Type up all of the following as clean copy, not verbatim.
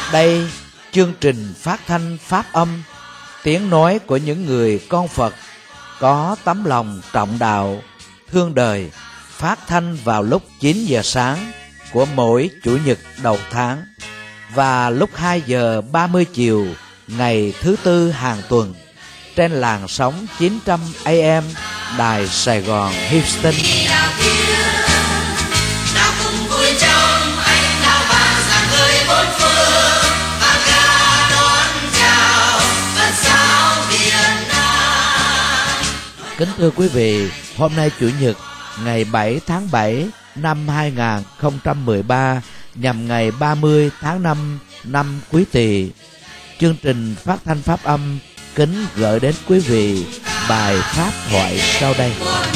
Đây, chương trình phát thanh Pháp âm, tiếng nói của những người con Phật có tấm lòng trọng đạo, thương đời, phát thanh vào lúc 9 giờ sáng của mỗi Chủ nhật đầu tháng và lúc 2 giờ 30 chiều ngày thứ Tư hàng tuần trên làn sóng 900 AM Đài Sài Gòn Houston. Kính thưa quý vị, hôm nay Chủ nhật ngày 7 tháng 7 năm 2013 nhằm ngày 30 tháng 5 năm Quý Tỵ. Chương trình phát thanh Pháp âm kính gửi đến quý vị bài pháp thoại sau đây.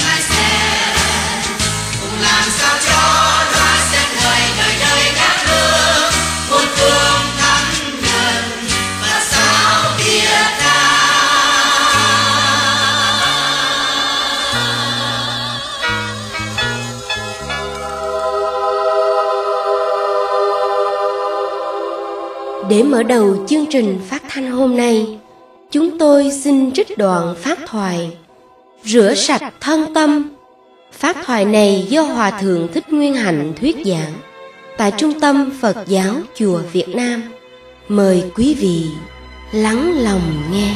Để mở đầu chương trình phát thanh hôm nay, chúng tôi xin trích đoạn pháp thoại Rửa sạch thân tâm. Pháp thoại này do Hòa Thượng Thích Nguyên Hạnh thuyết giảng tại Trung tâm Phật giáo Chùa Việt Nam. Mời quý vị lắng lòng nghe.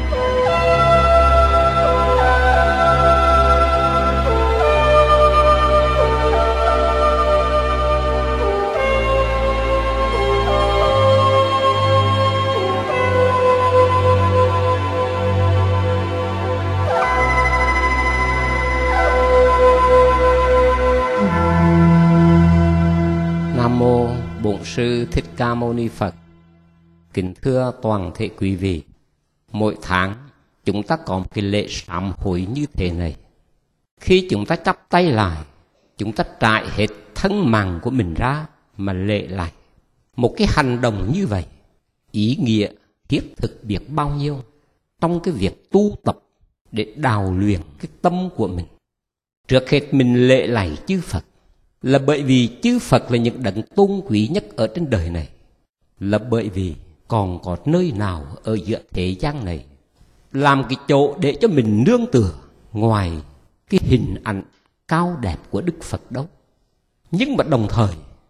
Nam mô Bổn Sư Thích Ca Mâu Ni Phật. Kính thưa toàn thể quý vị, mỗi tháng chúng ta có một cái lễ sám hối như thế này. Khi chúng ta chắp tay lại, chúng ta trải hết thân mạng của mình ra mà lễ lại. Một cái hành động như vậy, ý nghĩa thiết thực biết bao nhiêu trong cái việc tu tập để đào luyện cái tâm của mình. Trước hết mình lễ lại chư Phật, là bởi vì chư Phật là những đấng tôn quý nhất ở trên đời này, là bởi vì còn có nơi nào ở giữa thế gian này làm cái chỗ để cho mình nương tựa ngoài cái hình ảnh cao đẹp của Đức Phật đâu. Nhưng mà đồng thời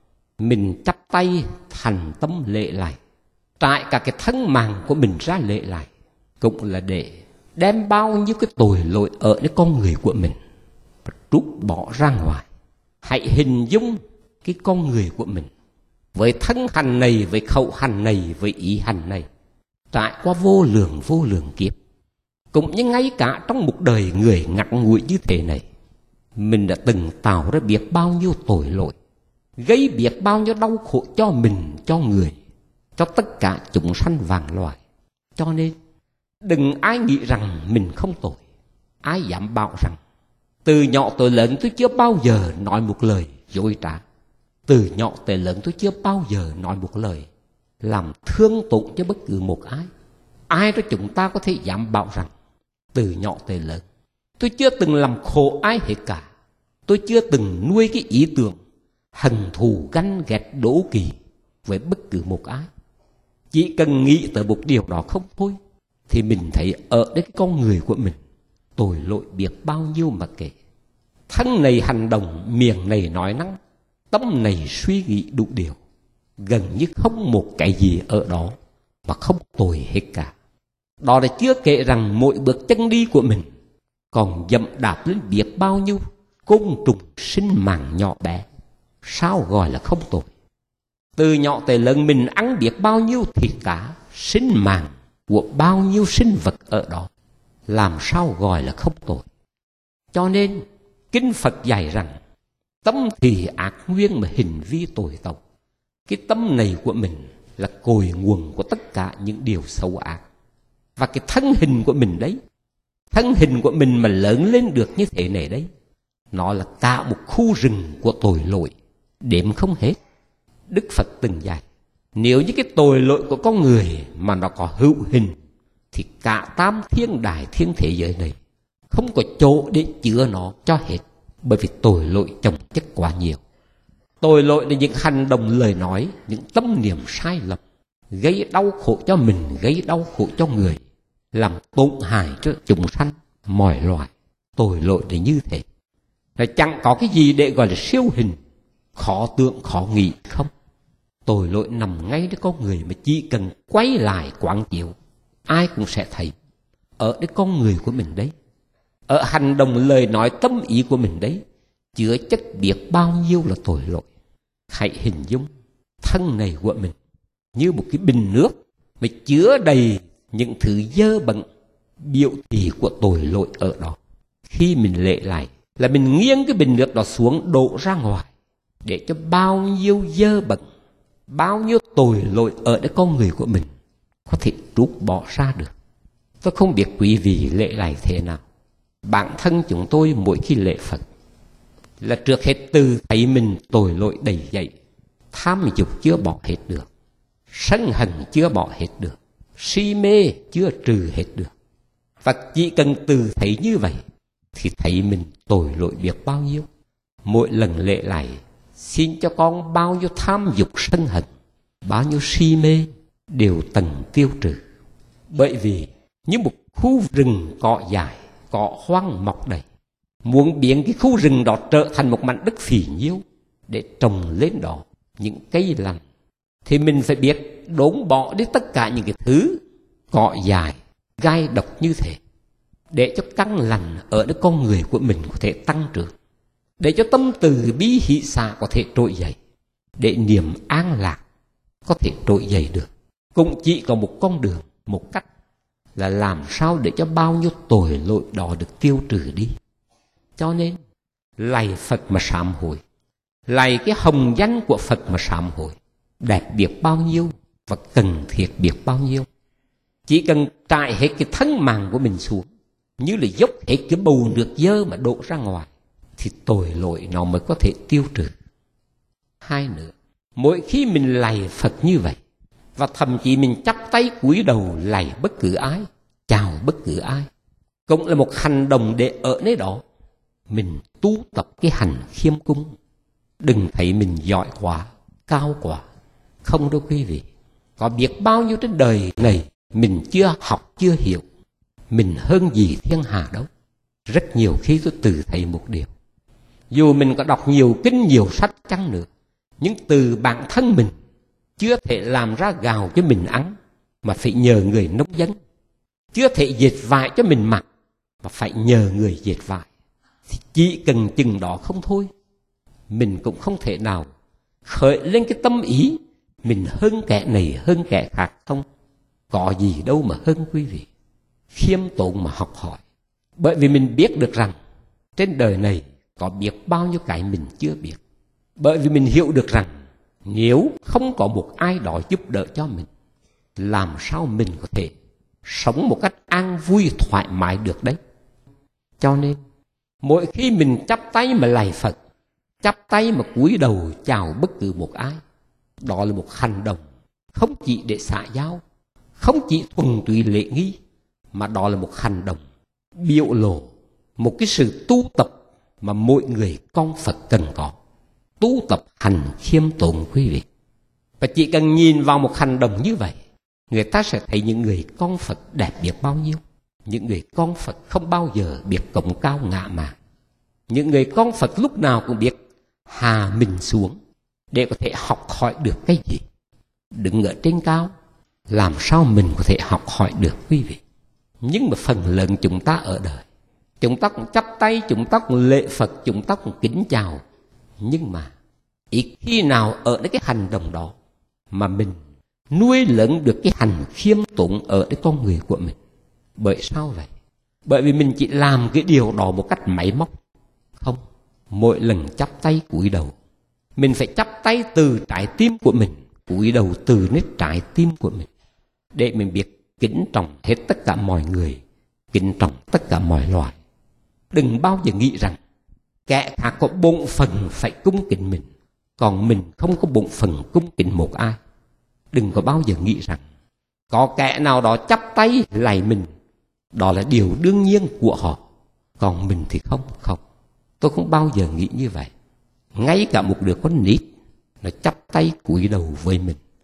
mình chắp tay thành tâm lễ lại, trải cả cái thân mạng của mình ra lễ lại, cũng là để đem bao nhiêu cái tội lỗi ở cái con người của mình trút bỏ ra ngoài. Hãy hình dung cái con người của mình với thân hành này, với khẩu hành này, với ý hành này, trải qua vô lượng kiếp. Cũng như ngay cả trong một đời người ngắn ngủi như thế này, mình đã từng tạo ra biết bao nhiêu tội lỗi, gây biết bao nhiêu đau khổ cho mình, cho người, cho tất cả chúng sanh vạn loài. Cho nên đừng ai nghĩ rằng mình không tội. Ai dám bảo rằng từ nhỏ tới lớn tôi chưa bao giờ nói một lời dối trá. Từ nhỏ tới lớn tôi chưa bao giờ nói một lời làm thương tổn cho bất cứ một ai. Ai đó chúng ta có thể dám bảo rằng từ nhỏ tới lớn tôi chưa từng làm khổ ai hết cả. Tôi chưa từng nuôi cái ý tưởng hận thù ganh ghét đố kỵ với bất cứ một ai. Chỉ cần nghĩ tới một điều đó không thôi, thì mình thấy ở đây cái con người của mình tội lỗi biết bao nhiêu mà kể. Thân này hành động, miệng này nói năng, tâm này suy nghĩ đủ điều. Gần như không một cái gì ở đó mà không tội hết cả. Đó là chưa kể rằng mỗi bước chân đi của mình còn dẫm đạp lên biết bao nhiêu côn trùng sinh mạng nhỏ bé. Sao gọi là không tội? Từ nhỏ tới lớn mình ăn biết bao nhiêu thịt cá, sinh mạng của bao nhiêu sinh vật ở đó. Làm sao gọi là không tội? Cho nên Kinh Phật dạy rằng tâm thì ác nguyên mà hình vi tội tộc. Cái tâm này của mình là cội nguồn của tất cả những điều xấu ác. Và cái thân hình của mình đấy, thân hình của mình mà lớn lên được như thế này đấy, nó là cả một khu rừng của tội lỗi đếm không hết. Đức Phật từng dạy, nếu như cái tội lỗi của con người mà nó có hữu hình, thì cả tam thiên đại thiên thế giới này không có chỗ để chứa nó cho hết. Bởi vì tội lỗi chồng chất quá nhiều. Tội lỗi là những hành động lời nói, những tâm niệm sai lầm, gây đau khổ cho mình, gây đau khổ cho người, làm tổn hại cho chúng sanh mọi loài. Tội lỗi để như thế là chẳng có cái gì để gọi là siêu hình, khó tưởng khó nghĩ không. Tội lỗi nằm ngay với con người, mà chỉ cần quay lại quán chiếu, ai cũng sẽ thấy ở cái con người của mình đấy, ở hành động lời nói tâm ý của mình đấy, chứa chất biết bao nhiêu là tội lỗi. Hãy hình dung thân này của mình như một cái bình nước mà chứa đầy những thứ dơ bẩn, biểu thị của tội lỗi ở đó. Khi mình lệ lại là mình nghiêng cái bình nước đó xuống, đổ ra ngoài, để cho bao nhiêu dơ bẩn, bao nhiêu tội lỗi ở cái con người của mình có thể trút bỏ ra được. Tôi không biết quý vị lễ lại thế nào. Bản thân chúng tôi mỗi khi lễ Phật là trước hết từ thấy mình tội lỗi đầy dậy, tham dục chưa bỏ hết được, sân hận chưa bỏ hết được, si mê chưa trừ hết được. Và chỉ cần từ thấy như vậy thì thấy mình tội lỗi biết bao nhiêu. Mỗi lần lễ lại xin cho con bao nhiêu tham dục sân hận, bao nhiêu si mê đều tận tiêu trừ. Bởi vì như một khu rừng cỏ dài, cỏ hoang mọc đầy, muốn biến cái khu rừng đó trở thành một mảnh đất phì nhiêu để trồng lên đó những cây lành, thì mình phải biết đốn bỏ đi tất cả những cái thứ cỏ dài, gai độc như thế, để cho căn lành ở cái con người của mình có thể tăng trưởng, để cho tâm từ bi hỷ xả có thể trỗi dậy, để niềm an lạc có thể trỗi dậy được. Cũng chỉ có một con đường, một cách là làm sao để cho bao nhiêu tội lỗi đó được tiêu trừ đi. Cho nên lạy Phật mà sám hối, lạy cái hồng danh của Phật mà sám hối, đẹp biết bao nhiêu và cần thiết biết bao nhiêu. Chỉ cần trải hết cái thân mạng của mình xuống, như là dốc hết cái bầu nước dơ mà đổ ra ngoài, thì tội lỗi nó mới có thể tiêu trừ. Hai nữa, mỗi khi mình lạy Phật như vậy, và thậm chí mình chắp tay cúi đầu lạy bất cứ ai, chào bất cứ ai, cũng là một hành động để ở nơi đó mình tu tập cái hành khiêm cung. Đừng thấy mình giỏi quá, cao quá. Không đâu quý vị. Có biết bao nhiêu trên đời này mình chưa học, chưa hiểu, mình hơn gì thiên hạ đâu. Rất nhiều khi tôi tự thấy một điều, dù mình có đọc nhiều kinh, nhiều sách chăng nữa, nhưng từ bản thân mình chưa thể làm ra gạo cho mình ăn, mà phải nhờ người nông dân. Chưa thể dệt vải cho mình mặc, mà phải nhờ người dệt vải. Thì chỉ cần chừng đó không thôi, mình cũng không thể nào khởi lên cái tâm ý mình hơn kẻ này, hơn kẻ khác không. Có gì đâu mà hơn quý vị. Khiêm tốn mà học hỏi. Bởi vì mình biết được rằng trên đời này có biết bao nhiêu cái mình chưa biết. Bởi vì mình hiểu được rằng nếu không có một ai đó giúp đỡ cho mình, làm sao mình có thể sống một cách an vui thoải mái được đấy. Cho nên mỗi khi mình chắp tay mà lạy Phật, chắp tay mà cúi đầu chào bất cứ một ai, đó là một hành động không chỉ để xã giao, không chỉ thuần túy lễ nghi, mà đó là một hành động biểu lộ một cái sự tu tập mà mỗi người con Phật cần có. Tu tập hành khiêm tốn quý vị. Và chỉ cần nhìn vào một hành động như vậy, người ta sẽ thấy những người con Phật đẹp biết bao nhiêu. Những người con Phật không bao giờ biết cổng cao ngạ mạn. Những người con Phật lúc nào cũng biết hạ mình xuống để có thể học hỏi được cái gì. Đứng ở trên cao, làm sao mình có thể học hỏi được quý vị. Nhưng mà phần lớn chúng ta ở đời, chúng ta cũng chắp tay, chúng ta cũng lễ Phật, chúng ta cũng kính chào. Nhưng mà ít khi nào ở cái hành động đó mà mình nuôi lớn được cái hành khiêm tốn ở cái con người của mình. Bởi sao vậy? Bởi vì mình chỉ làm cái điều đó một cách máy móc. Không, mỗi lần chắp tay cúi đầu, mình phải chắp tay từ trái tim của mình, cúi đầu từ nơi trái tim của mình, để mình biết kính trọng hết tất cả mọi người, kính trọng tất cả mọi loài. Đừng bao giờ nghĩ rằng kẻ khác có bổn phận phải cung kính mình, còn mình không có bổn phận cung kính một ai. Đừng có bao giờ nghĩ rằng có kẻ nào đó chắp tay lạy mình, đó là điều đương nhiên của họ, còn mình thì không. Tôi không bao giờ nghĩ như vậy. Ngay cả một đứa con nít nó chắp tay cúi đầu với mình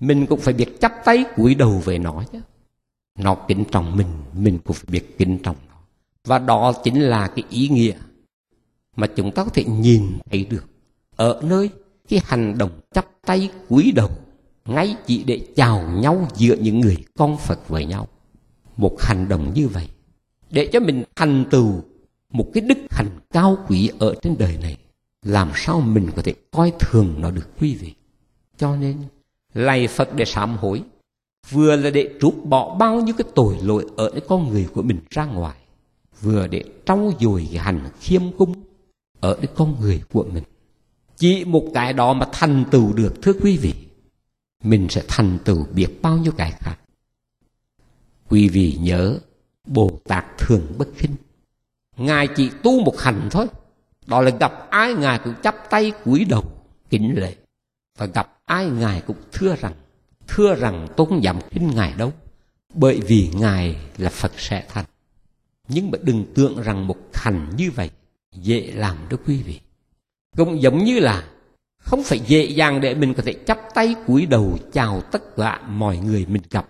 mình cũng phải biết chắp tay cúi đầu với nó chứ. Nó kính trọng mình cũng phải biết kính trọng nó. Và đó chính là cái ý nghĩa mà chúng ta có thể nhìn thấy được ở nơi cái hành động chắp tay cúi đầu, ngay chỉ để chào nhau giữa những người con Phật với nhau. Một hành động như vậy để cho mình thành tựu một cái đức hạnh cao quý ở trên đời này, làm sao mình có thể coi thường nó được quý vị. Cho nên lạy Phật để sám hối, vừa là để trút bỏ bao nhiêu cái tội lỗi ở cái con người của mình ra ngoài, vừa để trau dồi cái hành khiêm cung ở cái con người của mình. Chỉ một cái đó mà thành tựu được, thưa quý vị, mình sẽ thành tựu biết bao nhiêu cái khác. Quý vị nhớ Bồ Tát Thường Bất Khinh, Ngài chỉ tu một hành thôi, đó là gặp ai Ngài cũng chắp tay cúi đầu kính lễ, và gặp ai Ngài cũng thưa rằng tôi không dám khinh Ngài đâu, bởi vì Ngài là Phật sẽ thành. Nhưng mà đừng tưởng rằng một hành như vậy dễ làm đó quý vị. Cũng giống như là không phải dễ dàng để mình có thể chắp tay cúi đầu chào tất cả mọi người mình gặp.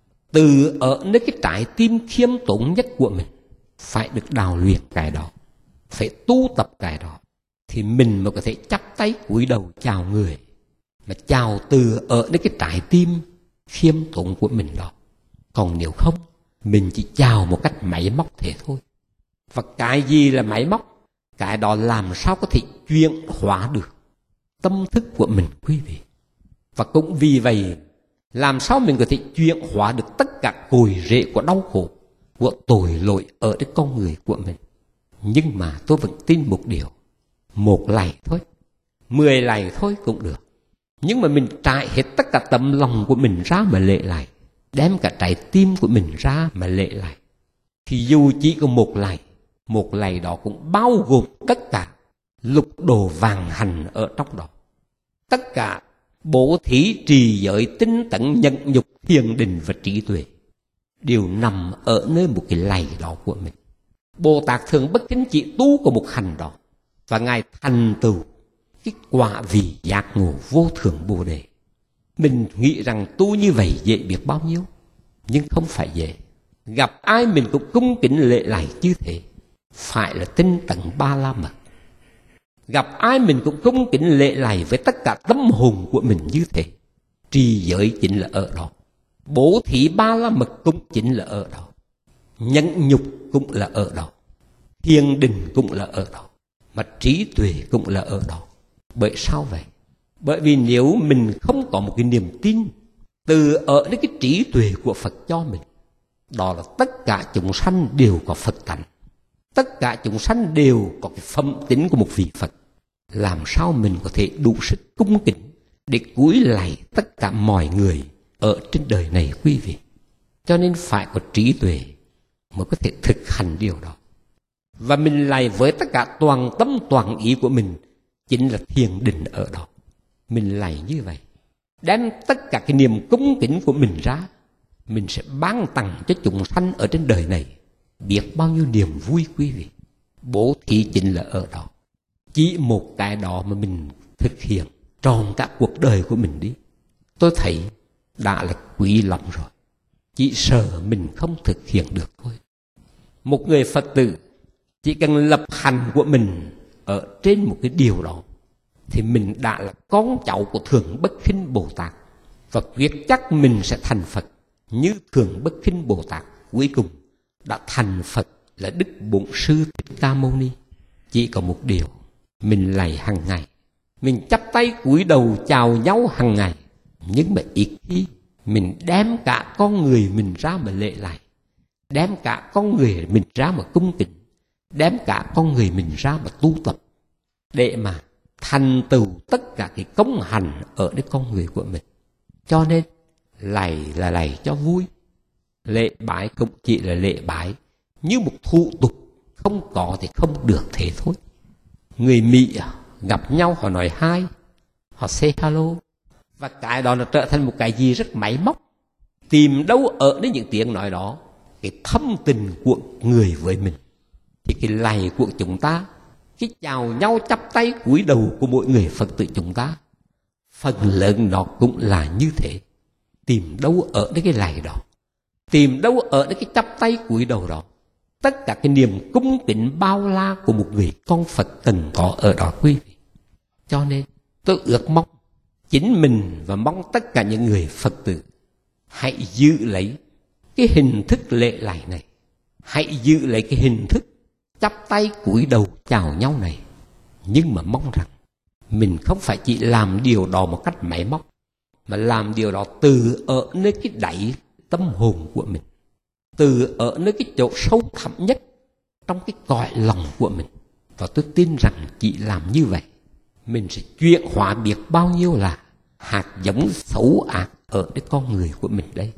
Từ ở nơi cái trái tim khiêm tốn nhất của mình phải được đào luyện cái đó, phải tu tập cái đó, thì mình mới có thể chắp tay cúi đầu chào người, mà chào từ ở nơi cái trái tim khiêm tốn của mình đó. Còn nếu không, mình chỉ chào một cách máy móc thế thôi. Và cái gì là máy móc? Cái đó làm sao có thể chuyển hóa được tâm thức của mình quý vị. Và cũng vì vậy, làm sao mình có thể chuyển hóa được tất cả cội rễ của đau khổ, của tội lỗi ở cái con người của mình. Nhưng mà tôi vẫn tin một điều, một lạy thôi, 10 lạy thôi cũng được. Nhưng mà mình trải hết tất cả tấm lòng của mình ra mà lễ lạy, đem cả trái tim của mình ra mà lễ lạy, thì dù chỉ có một lạy đó cũng bao gồm tất cả lục đồ vàng hành ở trong đó. Tất cả bố thí, trì giới, tinh tấn, nhẫn nhục, thiền định và trí tuệ đều nằm ở nơi một cái lạy đó của mình. Bồ Tát Thường Bất Khinh chỉ tu của một hành đó, và Ngài thành tựu cái quả vị giác ngộ vô thượng Bồ Đề. Mình nghĩ rằng tu như vậy dễ biết bao nhiêu, nhưng không phải dễ. Gặp ai mình cũng cung kính lễ lạy như thế, phải là tinh tấn Ba La Mật. Gặp ai mình cũng cung kính lễ lạy với tất cả tâm hồn của mình như thế. Trì giới chính là ở đó, bố thí Ba La Mật cũng chính là ở đó, nhẫn nhục cũng là ở đó, thiền định cũng là ở đó, mà trí tuệ cũng là ở đó. Bởi sao vậy? Bởi vì nếu mình không có một cái niềm tin từ ở đến cái trí tuệ của Phật cho mình, đó là tất cả chúng sanh đều có Phật tánh, tất cả chúng sanh đều có cái phẩm tính của một vị Phật, làm sao mình có thể đủ sức cung kính để cúi lạy tất cả mọi người ở trên đời này quý vị. Cho nên phải có trí tuệ mới có thể thực hành điều đó. Và mình lạy với tất cả toàn tâm toàn ý của mình, chính là thiền định ở đó. Mình lạy như vậy, đem tất cả cái niềm cung kính của mình ra, mình sẽ ban tặng cho chúng sanh ở trên đời này biết bao nhiêu niềm vui quý vị. Bố thí chính là ở đó. Chỉ một cái đó mà mình thực hiện tròn cả cuộc đời của mình đi, tôi thấy đã là quý lắm rồi. Chỉ sợ mình không thực hiện được thôi. Một người Phật tử chỉ cần lập hành của mình ở trên một cái điều đó, thì mình đã là con cháu của Thường Bất Khinh Bồ Tát, và quyết chắc mình sẽ thành Phật như Thường Bất Khinh Bồ Tát cuối cùng đã thành Phật là Đức Bổn Sư Thích Ca Mâu Ni. Chỉ có một điều, mình lạy hàng ngày, mình chắp tay cúi đầu chào nhau hàng ngày, nhưng mà ít khi mình đem cả con người mình ra mà lễ lạy, đem cả con người mình ra mà cung kính, đem cả con người mình ra mà tu tập, để mà thành tựu tất cả cái công hành ở cái con người của mình. Cho nên lạy là lạy cho vui, lễ bái cũng chỉ là lễ bái như một thủ tục, không có thì không được thế thôi. Người Mỹ gặp nhau họ nói hi, họ say hello, và cái đó nó trở thành một cái gì rất máy móc. Tìm đâu ở đến những tiếng nói đó cái thâm tình của người với mình. Thì cái lạy của chúng ta, cái chào nhau chắp tay cúi đầu của mỗi người Phật tử chúng ta, phần lớn nó cũng là như thế. tìm đâu ở đấy cái lạy đó, tìm đâu ở đấy cái chắp tay cúi đầu đó. Tất cả cái niềm cung kính bao la của một người con Phật cần có ở đó quý vị. Cho nên tôi ước mong chính mình và mong tất cả những người Phật tử hãy giữ lấy cái hình thức lễ lạy này, hãy giữ lấy cái hình thức chắp tay cúi đầu chào nhau này. Nhưng mà mong rằng mình không phải chỉ làm điều đó một cách máy móc, mà làm điều đó từ ở nơi cái đáy tâm hồn của mình, từ ở nơi cái chỗ sâu thẳm nhất trong cái cõi lòng của mình. Và tôi tin rằng chỉ làm như vậy, mình sẽ chuyển hóa biết bao nhiêu là hạt giống xấu ác ở cái con người của mình đây.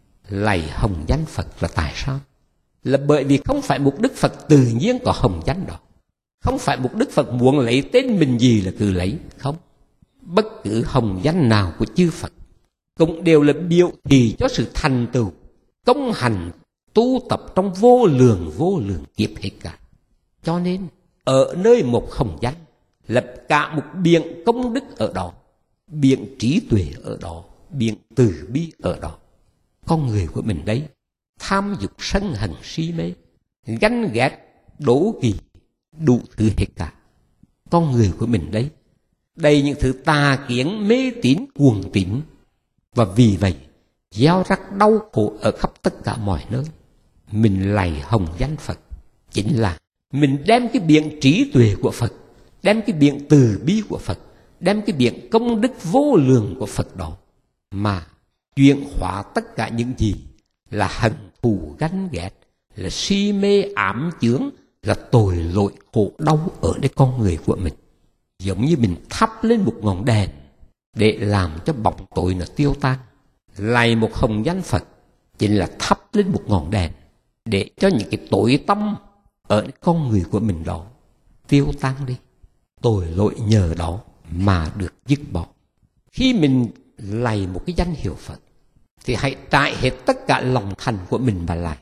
Lạy hồng danh Phật là tại sao? Là bởi vì không phải một Đức Phật tự nhiên có hồng danh đó. Không phải một Đức Phật muốn lấy tên mình gì là cứ lấy. Không. Bất cứ hồng danh nào của chư Phật cũng đều là biểu thị cho sự thành tựu, công hành, tu tập trong vô lượng kiếp hết cả. Cho nên ở nơi một hồng danh là cả một biển công đức ở đó, biển trí tuệ ở đó, biển từ bi ở đó. Con người của mình đấy, tham dục sân hận si mê, ganh ghét, đố kỵ, đủ thứ hết cả. Con người của mình đấy, đầy những thứ tà kiến, mê tín, cuồng tín. Và vì vậy, gieo rắc đau khổ ở khắp tất cả mọi nơi. Mình lạy hồng danh Phật chính là mình đem cái biển trí tuệ của Phật, đem cái biển từ bi của Phật, đem cái biển công đức vô lượng của Phật đó mà chuyển hóa tất cả những gì là hận thù ganh ghét, là si mê ám chướng, là tội lỗi khổ đau ở đây con người của mình. Giống như mình thắp lên một ngọn đèn để làm cho bóng tối nó tiêu tan. Lạy một hồng danh Phật chính là thắp lên một ngọn đèn để cho những cái tối tăm ở con người của mình đó tiêu tan đi. Tội lỗi nhờ đó mà được dứt bỏ. Khi mình lạy một cái danh hiệu Phật thì hãy trải hết tất cả lòng thành của mình mà lạy.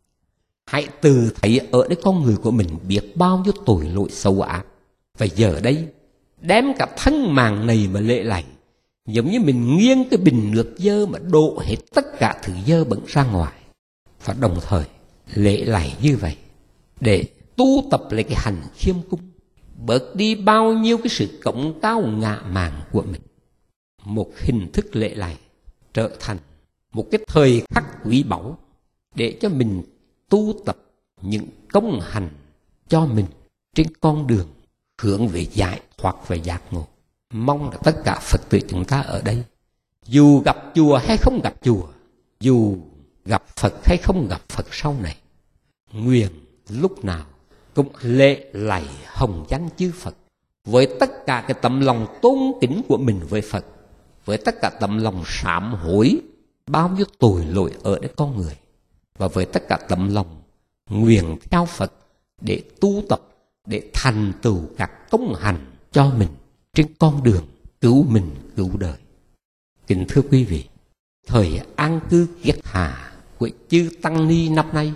Hãy từ thấy ở đây con người của mình biết bao nhiêu tội lỗi xấu ác. Và giờ đây đem cả thân mạng này mà lễ lạy, giống như mình nghiêng cái bình nước dơ mà đổ hết tất cả thứ dơ bẩn ra ngoài. Và đồng thời lễ lạy như vậy để tu tập lại cái hành khiêm cung, bớt đi bao nhiêu cái sự cổng cao ngạ mạn của mình. Một hình thức lễ lạy trở thành một cái thời khắc quý báu để cho mình tu tập những công hành cho mình trên con đường hướng về giải thoát và giác ngộ. Mong là tất cả Phật tử chúng ta ở đây, dù gặp chùa hay không gặp chùa, dù gặp Phật hay không gặp Phật sau này, nguyện lúc nào cũng lễ lạy hồng danh chư Phật với tất cả cái tấm lòng tôn kính của mình với Phật, với tất cả tấm lòng sám hối bao nhiêu tội lỗi ở đây con người, và với tất cả tấm lòng nguyện theo Phật để tu tập, để thành tựu các công hành cho mình trên con đường cứu mình cứu đời. Kính thưa quý vị, thời an cư kiết hạ của chư tăng ni năm nay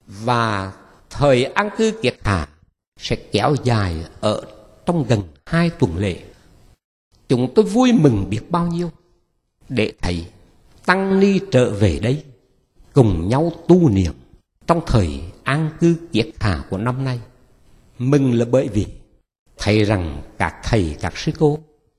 và thời an cư kiết hạ sẽ kéo dài ở trong gần 2 tuần lễ. Chúng tôi vui mừng biết bao nhiêu để thấy tăng ni trở về đây cùng nhau tu niệm trong thời an cư kiết hạ của năm nay. Mừng là bởi vì thấy rằng các thầy, các sư cô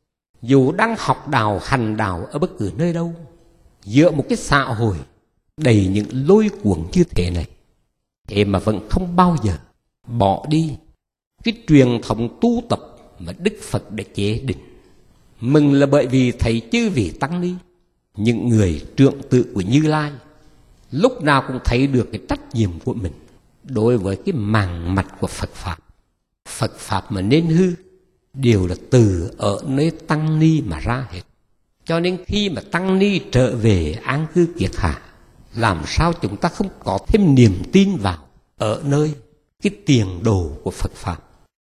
dù đang học đạo, hành đạo ở bất cứ nơi đâu, giữa một cái xã hội đầy những lôi cuồng như thế này, thế mà vẫn không bao giờ bỏ đi cái truyền thống tu tập mà Đức Phật đã chế định. Mừng là bởi vì thấy chư vị tăng ni, những người trượng tự của Như Lai, lúc nào cũng thấy được cái trách nhiệm của mình đối với cái màng mạch của Phật Pháp. Phật Pháp mà nên hư đều là từ ở nơi tăng ni mà ra hết. Cho nên khi mà tăng ni trở về an cư kiết hạ, làm sao chúng ta không có thêm niềm tin vào ở nơi cái tiền đồ của Phật Pháp.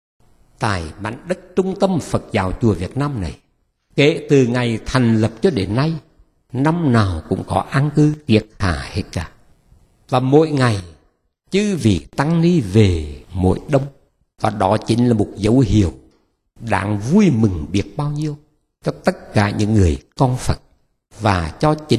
Tại mảnh đất trung tâm Phật giáo chùa Việt Nam này, kể từ ngày thành lập cho đến nay, năm nào cũng có an cư kiết hạ hết cả. Và mỗi ngày chư vị tăng ni về mỗi đông, và đó chính là một dấu hiệu đáng vui mừng biết bao nhiêu cho tất cả những người con Phật và cho chính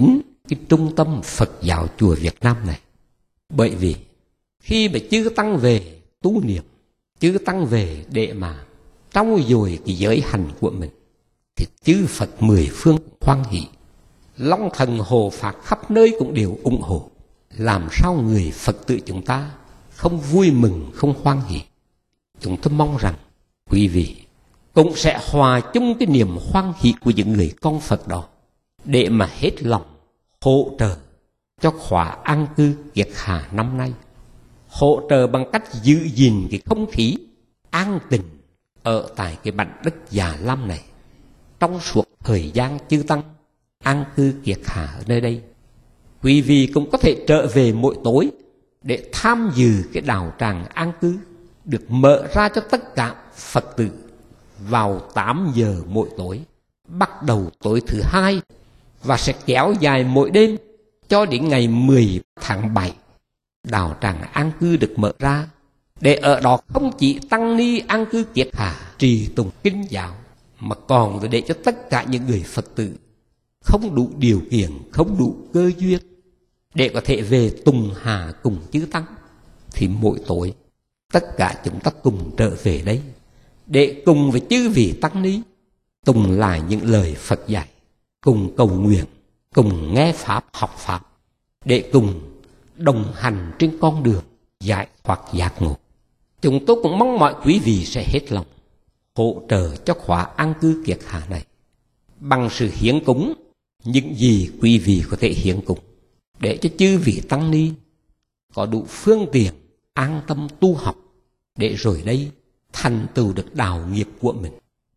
cái trung tâm Phật giáo chùa Việt Nam này. Bởi vì khi mà chư tăng về tu niệm, chư tăng về để mà trau dồi cái giới hành của mình, thì chư Phật mười phương hoan hỷ, Long thần hộ Pháp khắp nơi cũng đều ủng hộ. Làm sao người Phật tử chúng ta không vui mừng, không hoan hỷ? Chúng tôi mong rằng quý vị cũng sẽ hòa chung cái niềm hoan hỷ của những người con Phật đó, để mà hết lòng hỗ trợ cho khóa an cư Kiệt Hà năm nay, hỗ trợ bằng cách giữ gìn cái không khí an tình ở tại cái mảnh đất Già Lam này trong suốt thời gian chư tăng an cư Kiệt Hà ở nơi đây. Quý vị cũng có thể trở về mỗi tối để tham dự cái đạo tràng an cư được mở ra cho tất cả Phật tử vào 8 giờ mỗi tối, bắt đầu tối thứ Hai và sẽ kéo dài mỗi đêm cho đến ngày 10 tháng 7. Đạo tràng an cư được mở ra để ở đó không chỉ tăng ni an cư Kiệt Hà trì tùng kinh giáo, mà còn để cho tất cả những người Phật tử không đủ điều kiện, không đủ cơ duyên để có thể về tùng hà cùng chư tăng, thì mỗi tối tất cả chúng ta cùng trở về đây để cùng với chư vị tăng ni tùng lại những lời Phật dạy, cùng cầu nguyện, cùng nghe Pháp, học Pháp, để cùng đồng hành trên con đường giải thoát giác ngộ. Chúng tôi cũng mong mọi quý vị sẽ hết lòng hỗ trợ cho khóa an cư Kiệt Hà này bằng sự hiến cúng những gì quý vị có thể hiến cúng, để cho chư vị tăng ni có đủ phương tiện an tâm tu học, để rồi đây thành tựu được đạo nghiệp của mình.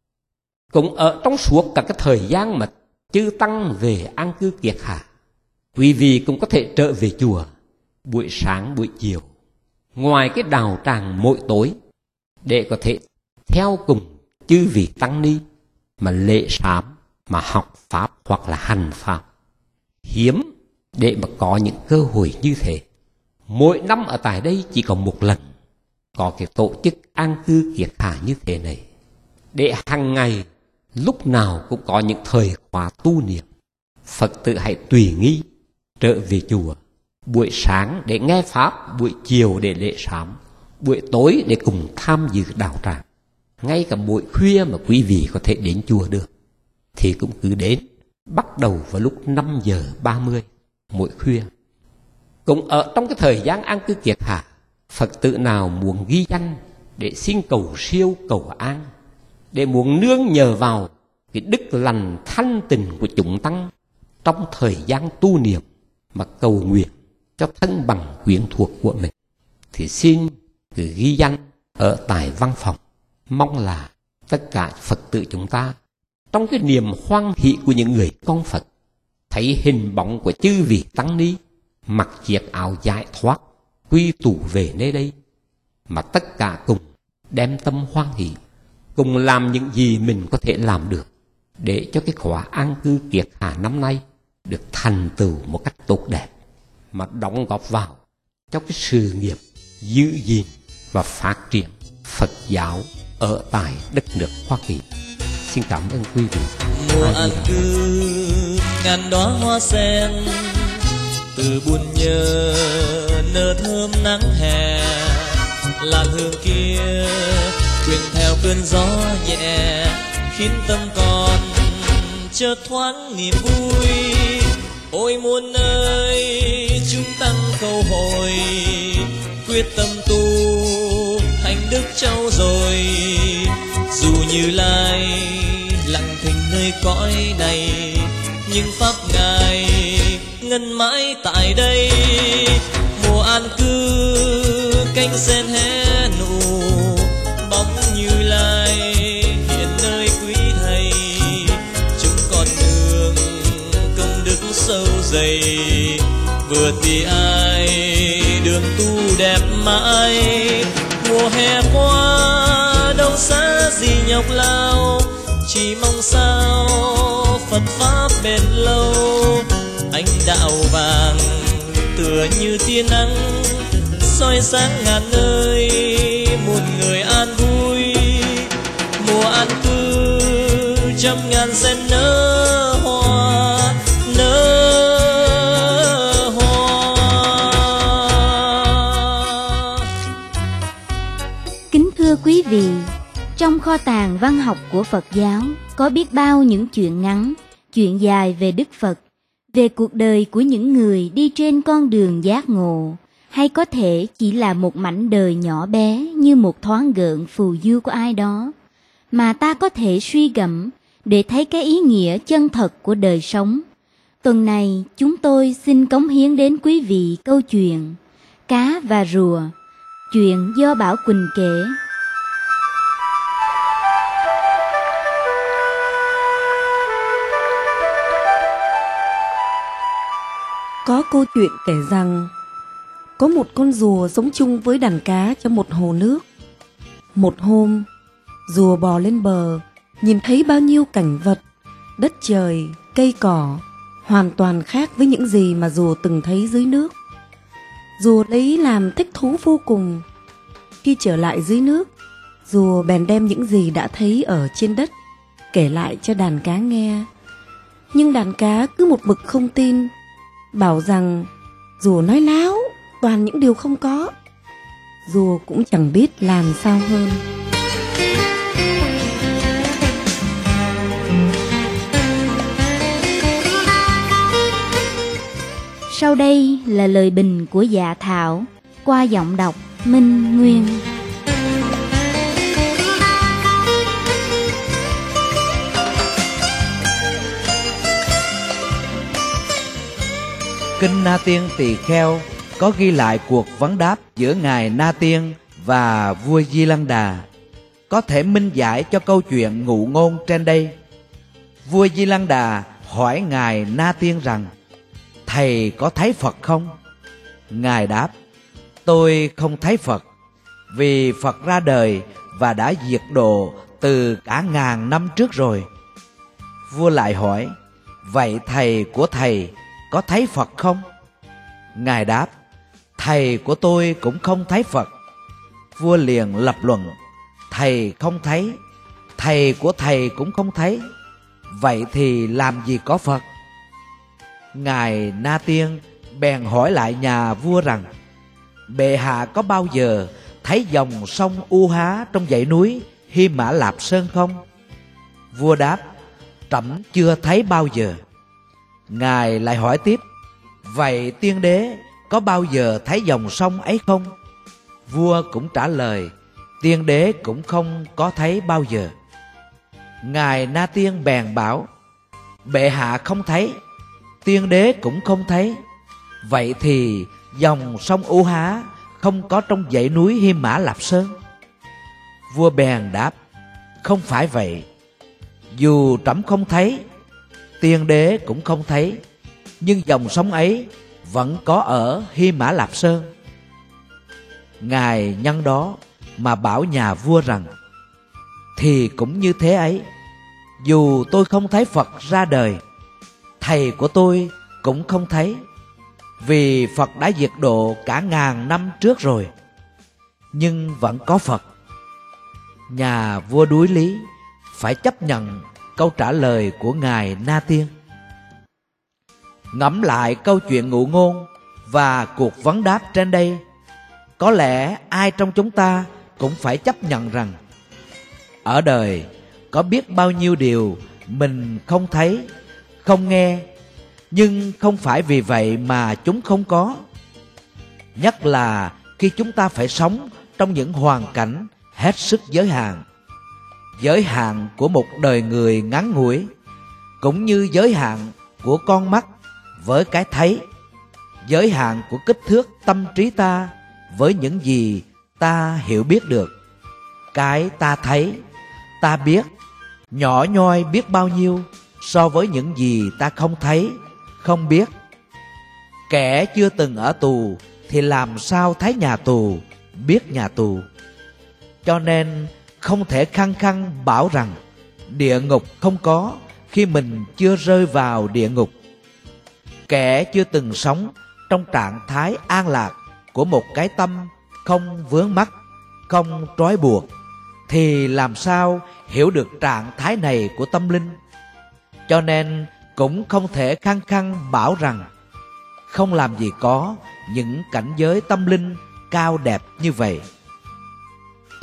Cũng ở trong suốt cả cái thời gian mà chư tăng về an cư Kiệt Hà, quý vị cũng có thể trở về chùa buổi sáng, buổi chiều, ngoài cái đạo tràng mỗi tối, để có thể theo cùng chư vị tăng ni mà lễ sám, mà học Pháp hoặc là hành Pháp. Hiếm để mà có những cơ hội như thế. Mỗi năm ở tại đây chỉ có một lần có cái tổ chức an cư Kiệt Hà như thế này, để hàng ngày lúc nào cũng có những thời khóa tu niệm. Phật tử hãy tùy nghi trở về chùa, buổi sáng để nghe Pháp, buổi chiều để lễ sám, buổi tối để cùng tham dự đạo tràng. Ngay cả buổi khuya mà quý vị có thể đến chùa được thì cũng cứ đến, bắt đầu vào lúc 5 giờ 30 mỗi khuya. Cũng ở trong cái thời gian an cư Kiệt Hà, Phật tử nào muốn ghi danh để xin cầu siêu cầu an, để muốn nương nhờ vào cái đức lành thanh tình của chúng tăng trong thời gian tu niệm mà cầu nguyện cho thân bằng quyến thuộc của mình, thì xin cứ ghi danh ở tại văn phòng. Mong là tất cả Phật tử chúng ta trong cái niềm hoan hỷ của những người con Phật, thấy hình bóng của chư vị tăng ni mặc chiếc áo giải thoát quy tụ về nơi đây, mà tất cả cùng đem tâm hoan hỷ, cùng làm những gì mình có thể làm được để cho cái khóa an cư Kiệt Hà năm nay được thành tựu một cách tốt đẹp, mà đóng góp vào cho cái sự nghiệp giữ gìn và phát triển Phật giáo ở tại đất nước Hoa Kỳ. Xin cảm ơn quý vị. Mùa an cư ngàn đóa hoa sen, từ buồn nhớ nở thơm nắng hè, làn hương kia quyện theo cơn gió nhẹ, khiến tâm con chợt thoáng niềm vui. Ôi muôn ơi, chúng tăng cầu hồi, quyết tâm tu hành đức trau dồi. Dù Như Lai lặng thinh nơi cõi này, nhưng pháp Ngài ngân mãi tại đây. Mùa an cư cánh sen hé nụ, bóng Như Lai hiện nơi quý thầy. Chúng con nương công đức sâu dày, vượt vì ai đường tu đẹp mãi. Mùa hè qua đâu xa gì nhọc lao, chỉ mong sao Phật pháp bền lâu. Ánh đạo vàng tựa như tia nắng, soi sáng ngàn nơi một người an vui. Mùa an cư trăm ngàn sen nở hoa, nở thưa quý vị, trong kho tàng văn học của Phật giáo có biết bao những chuyện ngắn, chuyện dài về Đức Phật, về cuộc đời của những người đi trên con đường giác ngộ, hay có thể chỉ là một mảnh đời nhỏ bé như một thoáng gợn phù du của ai đó, mà ta có thể suy gẫm để thấy cái ý nghĩa chân thật của đời sống. Tuần này chúng tôi xin cống hiến đến quý vị câu chuyện Cá và Rùa, chuyện do Bảo Quỳnh kể. Có câu chuyện kể rằng có một con rùa sống chung với đàn cá trong một hồ nước. Một hôm, rùa bò lên bờ, nhìn thấy bao nhiêu cảnh vật, đất trời, cây cỏ, hoàn toàn khác với những gì mà rùa từng thấy dưới nước. Rùa lấy làm thích thú vô cùng. Khi trở lại dưới nước, rùa bèn đem những gì đã thấy ở trên đất kể lại cho đàn cá nghe. Nhưng đàn cá cứ một mực không tin, bảo rằng rùa nói láo, toàn những điều không có. Rùa cũng chẳng biết làm sao hơn. Sau đây là lời bình của Dạ Thảo qua giọng đọc Minh Nguyên. Kinh Na Tiên Tỳ Kheo có ghi lại cuộc vấn đáp giữa Ngài Na Tiên và vua Di Lăng Đà, có thể minh giải cho câu chuyện ngụ ngôn trên đây. Vua Di Lăng Đà hỏi Ngài Na Tiên rằng: Thầy có thấy Phật không? Ngài đáp: Tôi không thấy Phật, vì Phật ra đời và đã diệt độ từ cả ngàn năm trước rồi. Vua lại hỏi: Vậy thầy của thầy có thấy Phật không? Ngài đáp: Thầy của tôi cũng không thấy Phật. Vua liền lập luận: Thầy không thấy, thầy của thầy cũng không thấy, vậy thì làm gì có Phật? Ngài Na Tiên bèn hỏi lại nhà vua rằng: Bệ hạ có bao giờ thấy dòng sông U Há trong dãy núi Hy Mã Lạp Sơn không? Vua đáp: Trẫm chưa thấy bao giờ. Ngài lại hỏi tiếp: Vậy tiên đế có bao giờ thấy dòng sông ấy không? Vua cũng trả lời: Tiên đế cũng không có thấy bao giờ. Ngài Na Tiên bèn bảo: Bệ hạ không thấy, tiên đế cũng không thấy, vậy thì dòng sông U Há không có trong dãy núi Hy Mã Lạp Sơn. Vua bèn đáp: Không phải vậy, dù trẫm không thấy, tiên đế cũng không thấy, nhưng dòng sông ấy vẫn có ở Hy Mã Lạp Sơn. Ngài nhân đó mà bảo nhà vua rằng: Thì cũng như thế ấy, dù tôi không thấy Phật ra đời, thầy của tôi cũng không thấy, vì Phật đã diệt độ cả ngàn năm trước rồi, nhưng vẫn có Phật. Nhà vua đuối lý phải chấp nhận câu trả lời của Ngài Na Tiên. Ngẫm lại câu chuyện ngụ ngôn và cuộc vấn đáp trên đây, có lẽ ai trong chúng ta cũng phải chấp nhận rằng ở đời có biết bao nhiêu điều mình không thấy, không nghe, nhưng không phải vì vậy mà chúng không có. Nhất là khi chúng ta phải sống trong những hoàn cảnh hết sức giới hạn của một đời người ngắn ngủi, cũng như giới hạn của con mắt với cái thấy, giới hạn của kích thước tâm trí ta với những gì ta hiểu biết được. Cái ta thấy, ta biết, nhỏ nhoi biết bao nhiêu so với những gì ta không thấy, không biết. Kẻ chưa từng ở tù thì làm sao thấy nhà tù, biết nhà tù. Cho nên không thể khăng khăng bảo rằng địa ngục không có khi mình chưa rơi vào địa ngục. Kẻ chưa từng sống trong trạng thái an lạc của một cái tâm không vướng mắc, không trói buộc, thì làm sao hiểu được trạng thái này của tâm linh. Cho nên cũng không thể khăng khăng bảo rằng không làm gì có những cảnh giới tâm linh cao đẹp như vậy.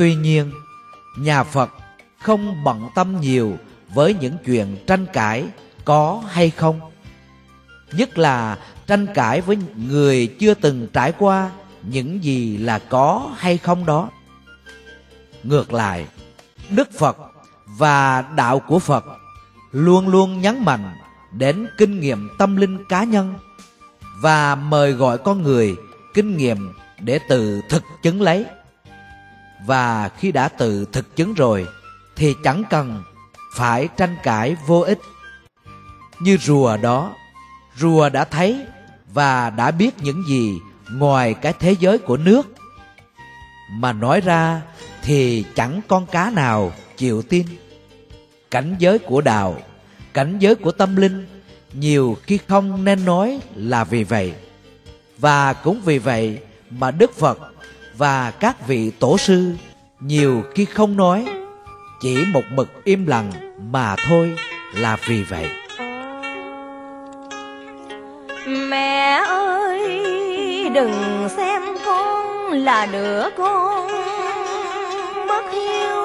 Tuy nhiên, nhà Phật không bận tâm nhiều với những chuyện tranh cãi có hay không, nhất là tranh cãi với người chưa từng trải qua những gì là có hay không đó. Ngược lại, Đức Phật và đạo của Phật luôn luôn nhấn mạnh đến kinh nghiệm tâm linh cá nhân và mời gọi con người kinh nghiệm để tự thực chứng lấy. Và khi đã tự thực chứng rồi thì chẳng cần phải tranh cãi vô ích. Như rùa đó, rùa đã thấy và đã biết những gì ngoài cái thế giới của nước. Mà nói ra thì chẳng con cá nào chịu tin. Cảnh giới của đạo, cảnh giới của tâm linh nhiều khi không nên nói là vì vậy. Và cũng vì vậy mà Đức Phật và các vị tổ sư nhiều khi không nói, chỉ một mực im lặng mà thôi là vì vậy. Mẹ ơi, đừng xem con là đứa con bất hiếu.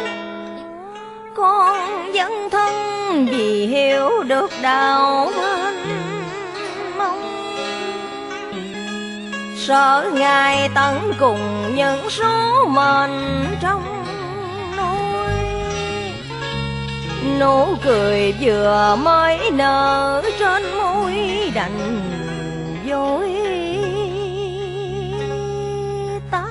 Con dấn thân vì hiểu được đạo mênh mông. Sợ Ngài tận cùng những số mệnh trong nỗi. Nụ cười vừa mới nở trên môi đành dối tắt.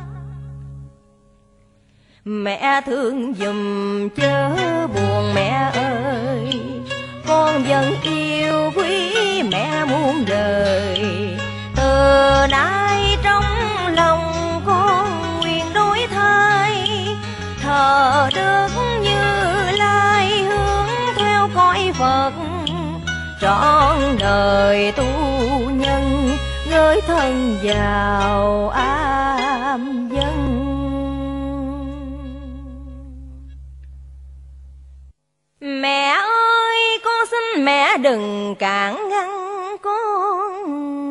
Mẹ thương giùm chớ buồn mẹ ơi, con vẫn yêu quý mẹ muôn đời. Từ nay trong lòng con nguyện đổi thay, thờ Đức Như Lai hướng theo cõi Phật. Trọn đời tu nhân gửi thân vào am dân. Mẹ ơi, con xin mẹ đừng cản ngăn con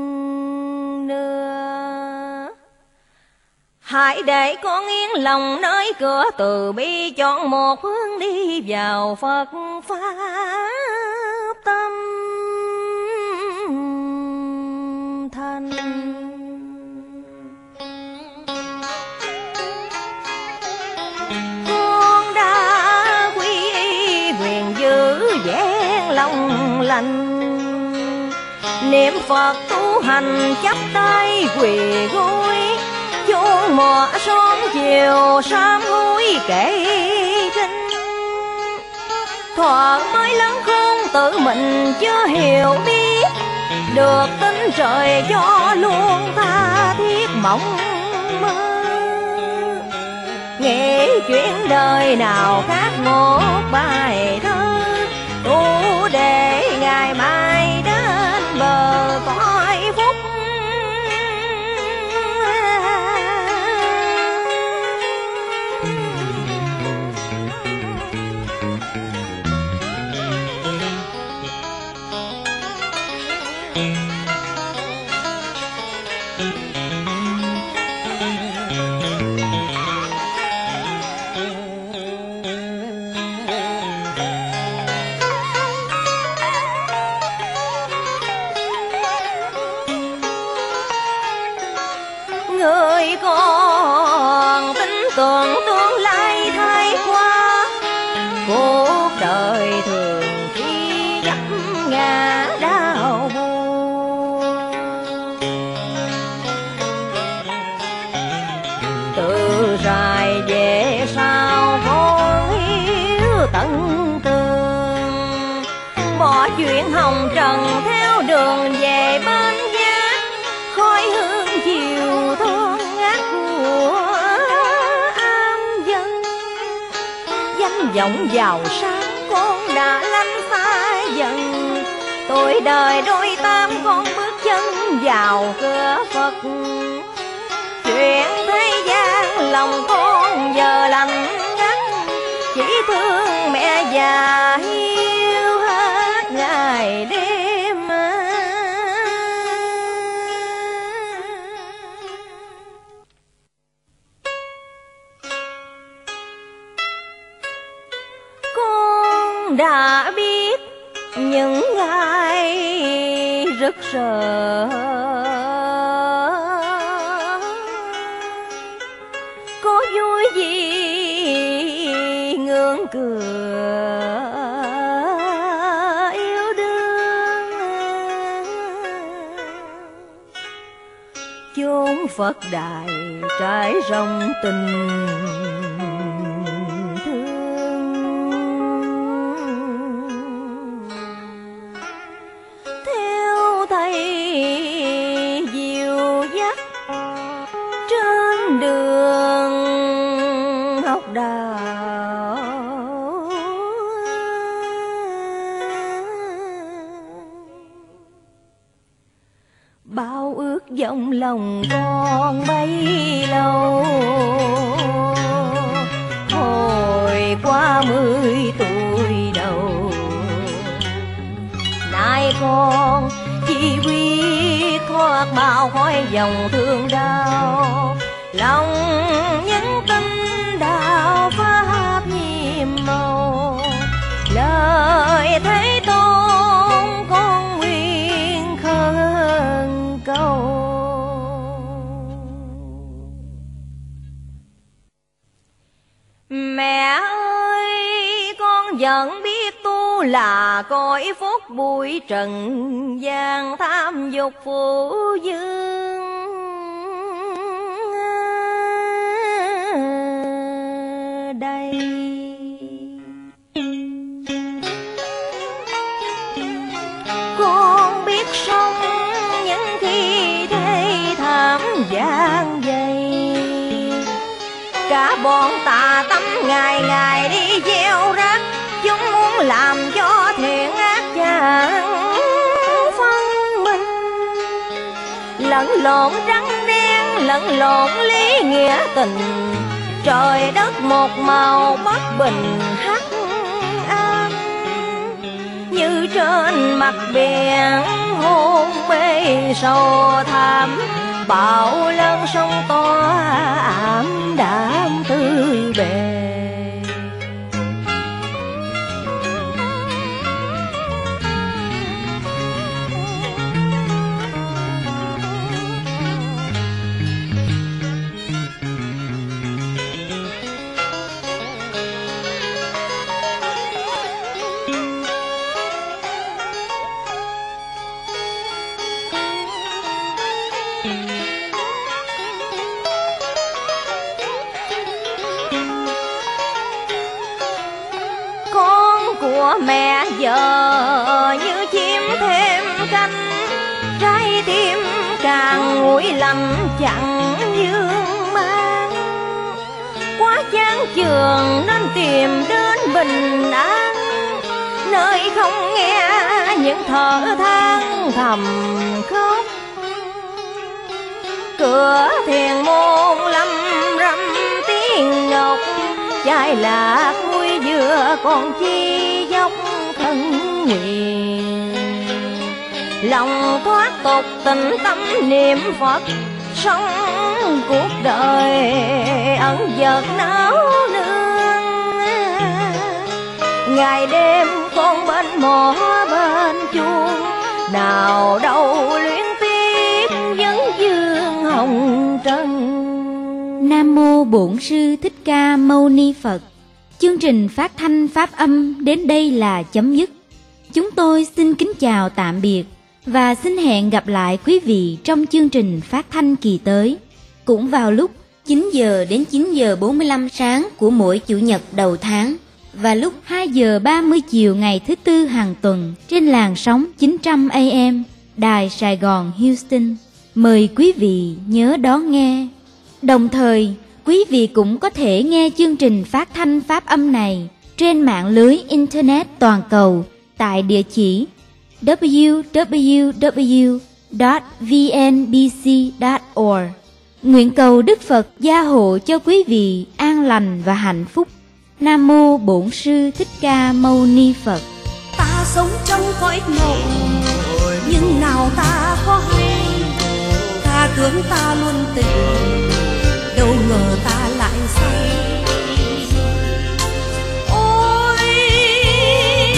nữa. Hãy để con yên lòng nơi cửa từ bi, chọn một hướng đi vào Phật Pháp tâm thành. Con đã quy y quyền giữ vẹn lòng lành, niệm Phật tu hành chắp tay quỳ gối, chuông mùa sớm chiều sám hối kể kinh. Thuở mới lớn khôn tự mình chưa hiểu biết, được tính trời cho luôn tha thiết mộng mơ. Nghĩ chuyện đời nào khác một bài thơ, tu để ngày mai đến bờ cõi phúc. Người còn tin tưởng tương lai thay qua, cuộc đời thường khi dấp ngã đau buồn. Từ rài về sau con hiếu tận tường, bỏ chuyện hồng trần theo đường về bên giác. Khói hương chiều thơm ngát của am dân, danh vọng giàu sang con đã lánh xa dần. Tuổi đời đôi tam con bước chân vào cửa Phật, chuyện thế gian lòng con giờ lạnh ngắt. Chỉ thương mẹ già hiu hết ngày đêm. con đã biết những ai rất sợ, có vui gì ngưỡng cửa yêu đương. Chốn Phật đài trải rộng tình bao ước vọng lòng con bấy lâu. Hồi qua 10 tuổi đầu, nay con chỉ biết thoát bao khói dòng thương đau. Lòng những tinh đạo pháp nhiệm màu, lời Thế Tôn con nguyện khẩn cầu. Mẹ ơi, con vẫn biết tu là cõi phúc bụi trần gian tham dục phụ dương. Đây con biết sống những khi thê thảm gian dày, cả bọn tà tâm ngày ngày đi gieo rắc, chúng muốn làm cho thiện ác chẳng phân minh, lẫn lộn trắng đen, lẫn lộn lý nghĩa tình, trời đất một màu bất bình hắc ám. Như trên mặt biển hôn mê sầu thảm, bão lớn sông to ảm đạm tư bề. Của mẹ giờ như chim thêm cánh, trái tim càng nguội lạnh chẳng dương mang. Quá chán chường nên tìm đến bình an, nơi không nghe những thở than thầm khóc. Cửa thiền môn lâm râm tiếng ngọc, chai lạc vui vừa còn chi dốc thân nguyện. Lòng thoát tục tình tâm niệm Phật, sống cuộc đời ẩn dật náo nương. Ngày đêm con bên mỏ bên chuông, nào đâu luyến tiếc vấn dương hồng trần. Nam mô Bổn Sư Thích Ca Mâu Ni Phật. Chương trình phát thanh pháp âm đến đây là chấm dứt. Chúng tôi xin kính chào tạm biệt và xin hẹn gặp lại quý vị trong chương trình phát thanh kỳ tới, cũng vào lúc 9 giờ đến 9 giờ 45 sáng của mỗi chủ nhật đầu tháng và lúc 2 giờ 30 chiều ngày thứ Tư hàng tuần trên làn sóng 900 AM Đài Sài Gòn Houston. Mời quý vị nhớ đón nghe. Đồng thời, quý vị cũng có thể nghe chương trình phát thanh pháp âm này trên mạng lưới Internet toàn cầu tại địa chỉ www.vnbc.org. Nguyện cầu Đức Phật gia hộ cho quý vị an lành và hạnh phúc. Nam mô Bổn Sư Thích Ca Mâu Ni Phật. Ta sống trong cõi mộng, nhưng nào ta có hay, ta tưởng ta luôn tình, đâu ngờ ta lại say. Ôi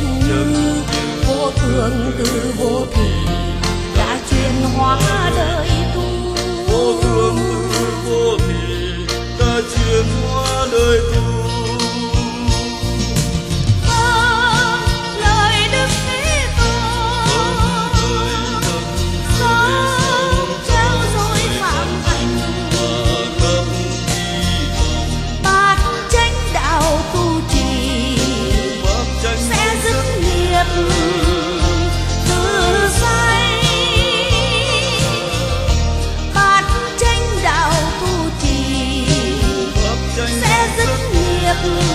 như vô thường từ vô thủy đã chuyển hóa đời tu. Vô thường từ vô thủy đã chuyển hóa đời tu. Sẽ dứt nghiệp